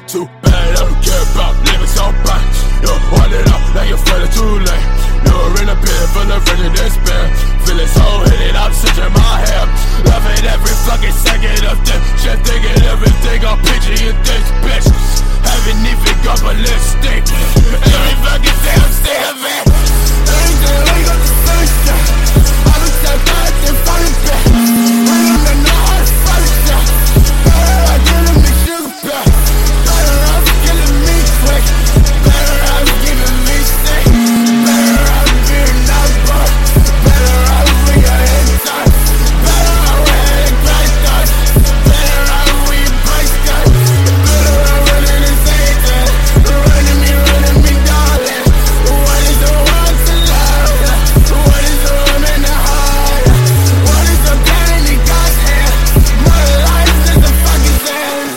too bad, I don't care about living so bad. You want it up, now you're feeling too late. You're in a pit full of rage and despair. Feeling so hit I'm stitching my hair. Loving every fucking second of this shit, thinking everything I'll picture in this bitch. Haven't even got ballistic. Every fucking day I'm sick of it. Everything we got the first time. I've been so bad and falling back. We don't know how to fight it down. I didn't make sugar back. Better off killing me quick. Better off giving me sick. Better off being out bar. Better off with your head tight. Better off with head grind tight. Better off with your brain tight. Better off running and saying that. Running me, darling. What is the world to love? What is the woman to hide? What is the pen in God's hand? My life is a fucking sand.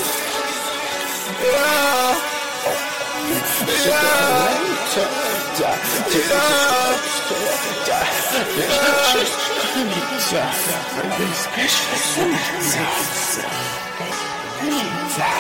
Yeah.